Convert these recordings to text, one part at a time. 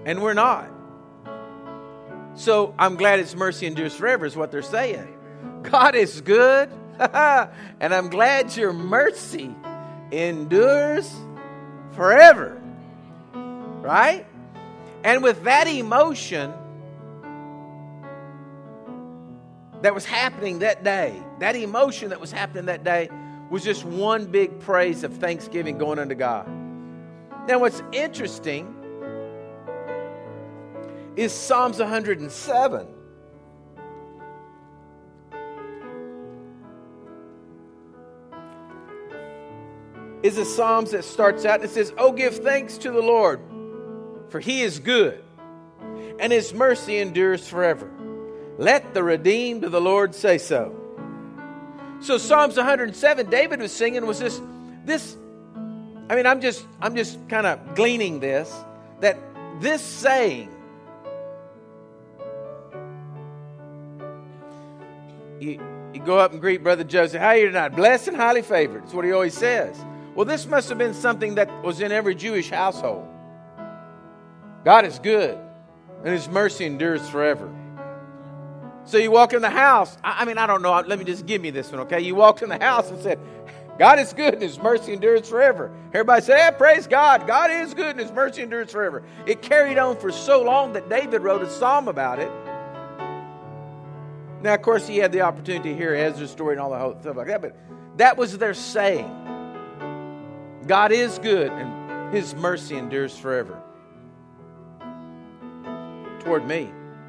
And we're not. So I'm glad His mercy endures forever is what they're saying. God is good. And I'm glad your mercy endures forever. Right? And with that emotion that was happening that day, that emotion that was happening that day was just one big praise of thanksgiving going unto God. Now what's interesting is Psalms 107. Is a Psalms that starts out and it says, "Oh, give thanks to the Lord, for He is good, and His mercy endures forever. Let the redeemed of the Lord say so." So Psalms 107, David was singing was this. I mean, I'm just kind of gleaning this, that this saying, you go up and greet Brother Joseph. "How are you tonight?" "Blessed and highly favored." That's what he always says. Well, this must have been something that was in every Jewish household. God is good, and His mercy endures forever. So you walk in the house. I mean, I don't know. Let me just give me this one, okay? You walked in the house and said, "God is good and His mercy endures forever." Everybody said, "Hey, praise God. God is good and His mercy endures forever." It carried on for so long that David wrote a psalm about it. Now, of course, he had the opportunity to hear Ezra's story and all the whole stuff like that, but that was their saying. God is good and His mercy endures forever. Toward me.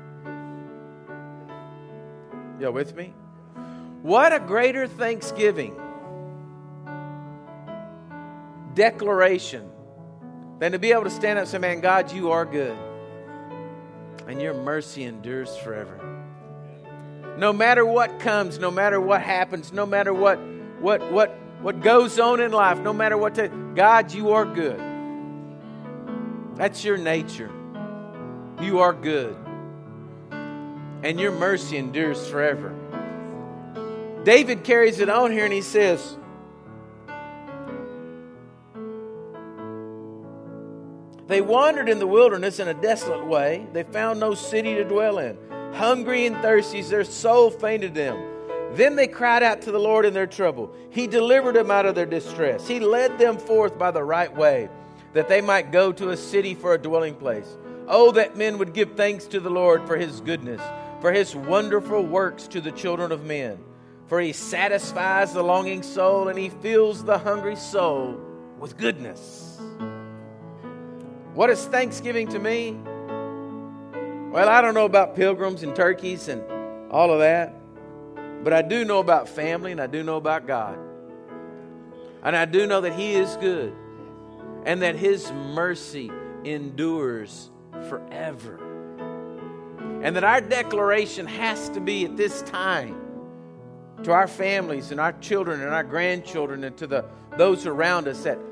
Y'all with me? What a greater thanksgiving, declaration, than to be able to stand up and say, "Man, God, you are good. And your mercy endures forever." No matter what comes, no matter what happens, no matter what goes on in life, no matter what, God, you are good. That's your nature. You are good. And your mercy endures forever. David carries it on here and he says, "They wandered in the wilderness in a desolate way. They found no city to dwell in. Hungry and thirsty, their soul fainted them. Then they cried out to the Lord in their trouble. He delivered them out of their distress. He led them forth by the right way, that they might go to a city for a dwelling place. Oh, that men would give thanks to the Lord for His goodness, for His wonderful works to the children of men. For He satisfies the longing soul, and He fills the hungry soul with goodness." What is Thanksgiving to me? Well, I don't know about pilgrims and turkeys and all of that. But I do know about family, and I do know about God. And I do know that He is good, and that His mercy endures forever. And that our declaration has to be at this time to our families and our children and our grandchildren and to those around us that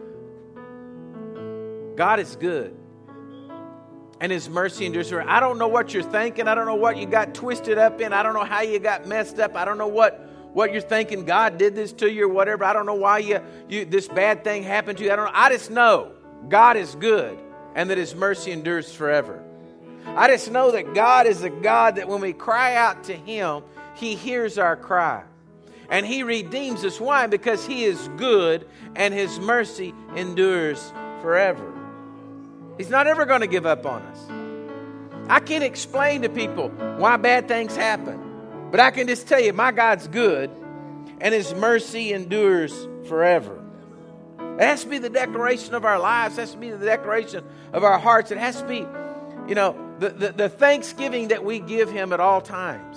God is good and His mercy endures forever. I don't know what you're thinking. I don't know what you got twisted up in. I don't know how you got messed up. I don't know what you're thinking. God did this to you or whatever. I don't know why you this bad thing happened to you. I don't know. I just know God is good and that His mercy endures forever. I just know that God is a God that when we cry out to Him, He hears our cry. And He redeems us. Why? Because He is good and His mercy endures forever. He's not ever going to give up on us. I can't explain to people why bad things happen. But I can just tell you, my God's good and His mercy endures forever. It has to be the declaration of our lives. It has to be the declaration of our hearts. It has to be, the thanksgiving that we give Him at all times.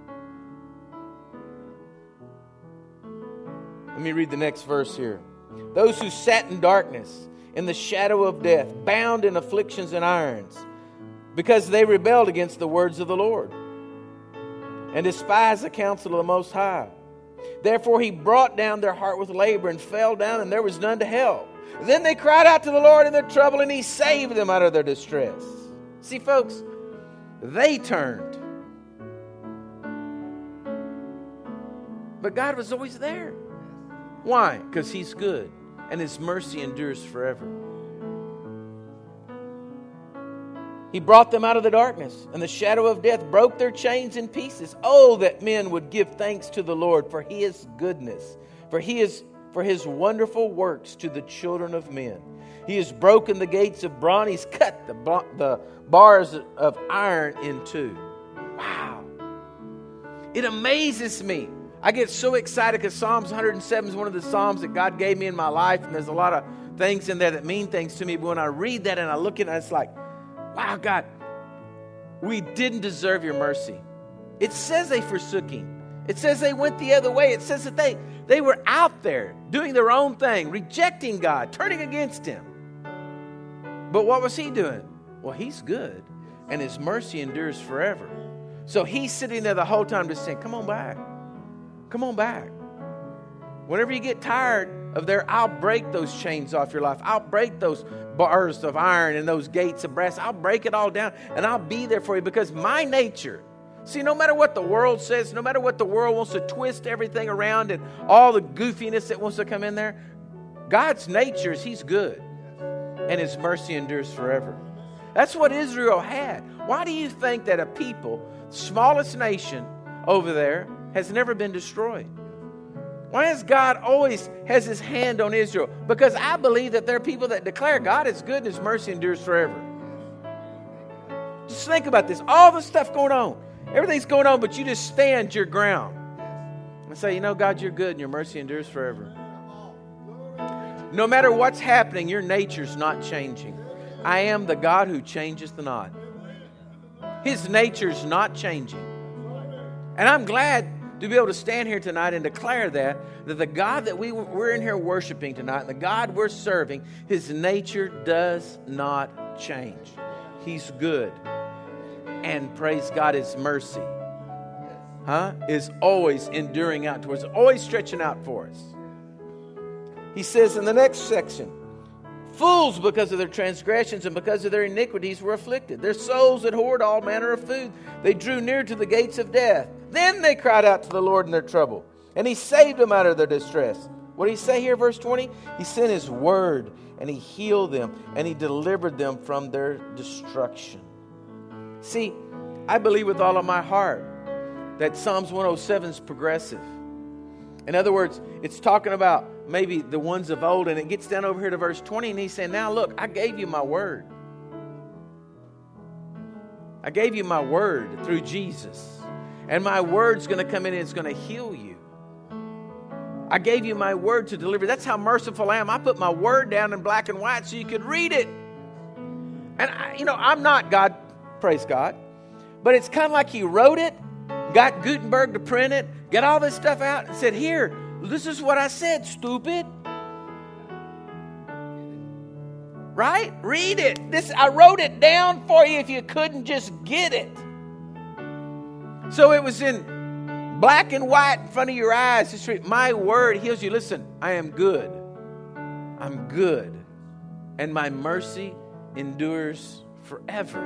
Let me read the next verse here. Those who sat in darkness, in the shadow of death, bound in afflictions and irons, because they rebelled against the words of the Lord and despised the counsel of the Most High. Therefore He brought down their heart with labor and fell down, and there was none to help. Then they cried out to the Lord in their trouble, and He saved them out of their distress. See, folks, they turned. But God was always there. Why? Because He's good, and His mercy endures forever. He brought them out of the darkness, and the shadow of death broke their chains in pieces. Oh, that men would give thanks to the Lord for His goodness, for His wonderful works to the children of men. He has broken the gates of bronze. He's cut the bars of iron in two. Wow. It amazes me. I get so excited because Psalms 107 is one of the Psalms that God gave me in my life. And there's a lot of things in there that mean things to me. But when I read that and I look at it, it's like, wow, God, we didn't deserve your mercy. It says they forsook Him. It says they went the other way. It says that they were out there doing their own thing, rejecting God, turning against Him. But what was He doing? Well, He's good, and His mercy endures forever. So He's sitting there the whole time just saying, come on back. Come on back. Whenever you get tired of there, I'll break those chains off your life. I'll break those bars of iron and those gates of brass. I'll break it all down, and I'll be there for you because my nature, see, no matter what the world says, no matter what the world wants to twist everything around and all the goofiness that wants to come in there, God's nature is He's good, and His mercy endures forever. That's what Israel had. Why do you think that a people, smallest nation over there, has never been destroyed? Why has God always has His hand on Israel? Because I believe that there are people that declare God is good and His mercy endures forever. Just think about this. All the stuff going on. Everything's going on, but you just stand your ground and say, you know, God, you're good and your mercy endures forever. No matter what's happening, your nature's not changing. I am the God who changes the not. His nature's not changing. And I'm glad to be able to stand here tonight and declare that the God that we're in here worshiping tonight, and the God we're serving, His nature does not change. He's good. And praise God, His mercy is always enduring out towards us, always stretching out for us. He says in the next section, fools because of their transgressions and because of their iniquities were afflicted. Their souls abhorred all manner of food. They drew near to the gates of death. Then they cried out to the Lord in their trouble, and He saved them out of their distress. What did He say here, verse 20? He sent His word, and He healed them, and He delivered them from their destruction. See, I believe with all of my heart that Psalms 107 is progressive. In other words, it's talking about maybe the ones of old, and it gets down over here to verse 20, and He's saying, now look, I gave you my word. I gave you my word through Jesus. And my word's going to come in and it's going to heal you. I gave you my word to deliver. That's how merciful I am. I put my word down in black and white so you could read it. And, I'm not God, praise God. But it's kind of like He wrote it, got Gutenberg to print it, got all this stuff out and said, here, this is what I said, stupid. Right? Read it. I wrote it down for you if you couldn't just get it. So it was in black and white in front of your eyes. Just read, my word heals you. Listen, I am good. I'm good. And my mercy endures forever.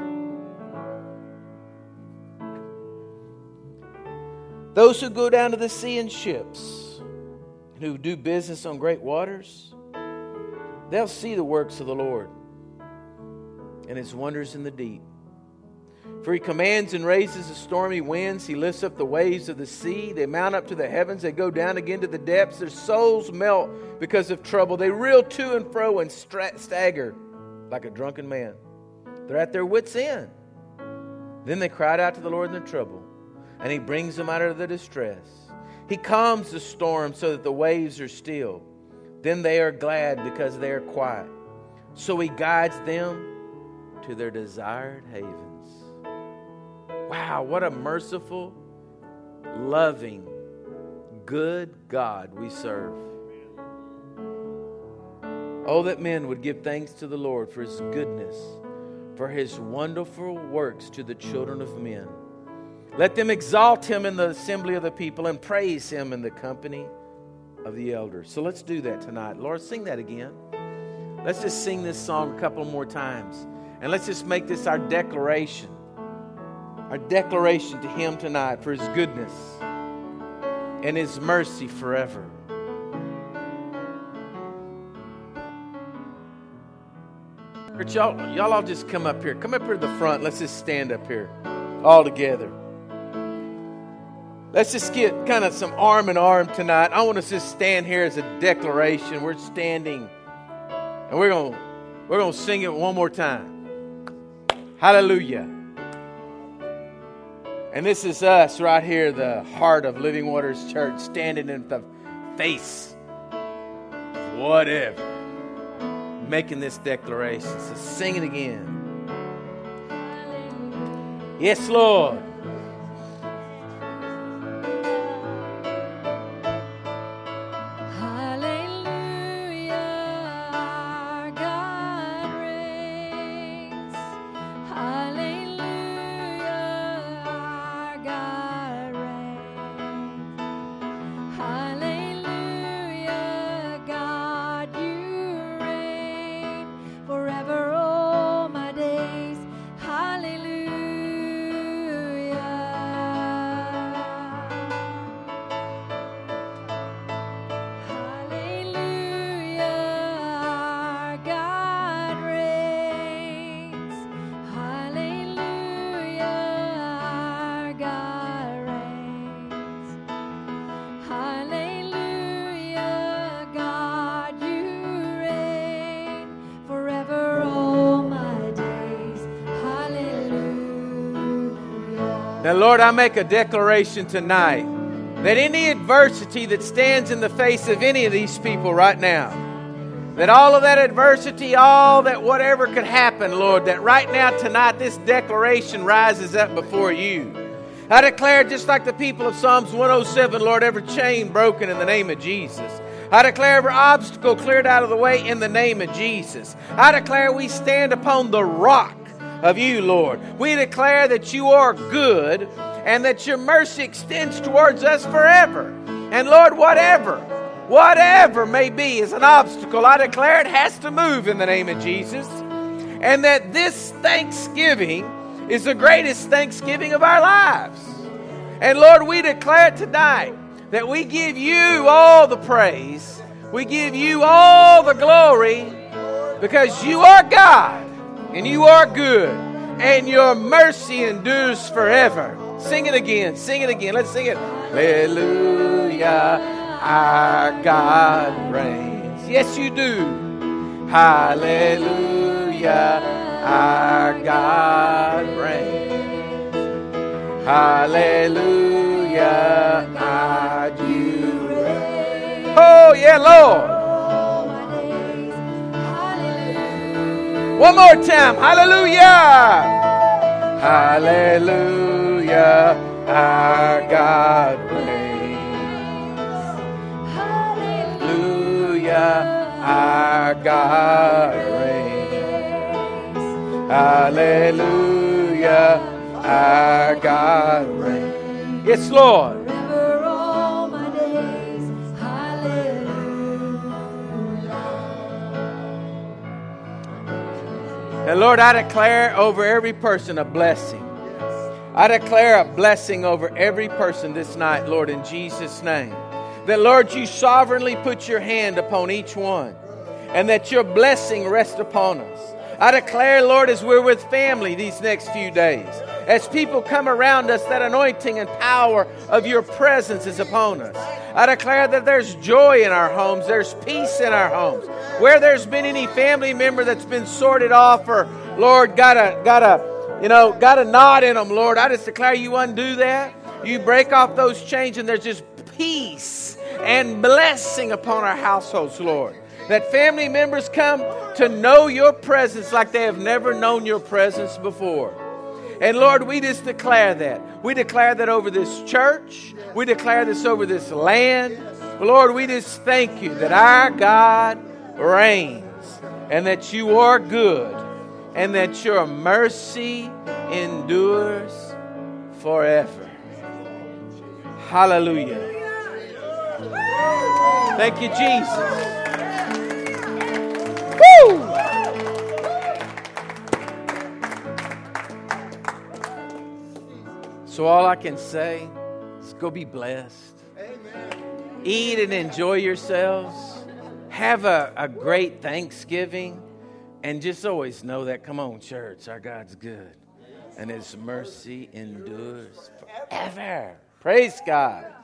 Those who go down to the sea in ships and who do business on great waters, they'll see the works of the Lord and His wonders in the deep. For He commands and raises the stormy winds. He lifts up the waves of the sea. They mount up to the heavens. They go down again to the depths. Their souls melt because of trouble. They reel to and fro and stagger like a drunken man. They're at their wits' end. Then they cried out to the Lord in their trouble, and He brings them out of their distress. He calms the storm so that the waves are still. Then they are glad because they are quiet. So He guides them to their desired havens. Wow, what a merciful, loving, good God we serve. Oh, that men would give thanks to the Lord for His goodness, for His wonderful works to the children of men. Let them exalt Him in the assembly of the people and praise Him in the company of the elders. So let's do that tonight. Lord, sing that again. Let's just sing this song a couple more times. And let's just make this our declaration. Our declaration to Him tonight for His goodness and His mercy forever. Church, y'all all just come up here. Come up here to the front. Let's just stand up here all together. Let's just get kind of some arm in arm tonight. I want us to just stand here as a declaration. We're standing, and we're going to sing it one more time. Hallelujah. And this is us right here, the heart of Living Waters Church, standing in the face of whatever, making this declaration. So sing it again. Yes, Lord. Now, Lord, I make a declaration tonight that any adversity that stands in the face of any of these people right now, that all of that adversity, all that whatever could happen, Lord, that right now, tonight, this declaration rises up before you. I declare, just like the people of Psalms 107, Lord, every chain broken in the name of Jesus. I declare every obstacle cleared out of the way in the name of Jesus. I declare we stand upon the rock of you, Lord. We declare that you are good and that your mercy extends towards us forever. And Lord, whatever may be is an obstacle, I declare it has to move in the name of Jesus. And that this Thanksgiving is the greatest Thanksgiving of our lives. And Lord, we declare tonight that we give you all the praise. We give you all the glory because you are God. And you are good, and your mercy endures forever. Sing it again. Sing it again. Let's sing it. Hallelujah, our God reigns. Yes, you do. Hallelujah, our God reigns. Hallelujah, our you reign. Oh, yeah, Lord. One more time. Hallelujah. Hallelujah. Our God reigns. Hallelujah. Our God reigns. Hallelujah. Our God reigns. Yes, Lord. And Lord, I declare over every person a blessing. I declare a blessing over every person this night, Lord, in Jesus' name. That, Lord, you sovereignly put your hand upon each one. And that your blessing rest upon us. I declare, Lord, as we're with family these next few days, as people come around us, that anointing and power of your presence is upon us. I declare that there's joy in our homes. There's peace in our homes. Where there's been any family member that's been sorted off or, Lord, got a knot in them, Lord, I just declare you undo that. You break off those chains and there's just peace and blessing upon our households, Lord. That family members come to know your presence like they have never known your presence before. And Lord, we just declare that. We declare that over this church. We declare this over this land. Lord, we just thank you that our God reigns and that you are good and that your mercy endures forever. Hallelujah. Thank you, Jesus. Woo! So all I can say is go be blessed. Amen. Eat and enjoy yourselves. Have a great Thanksgiving. And just always know that, come on, church, our God's good. And His mercy endures forever. Praise God.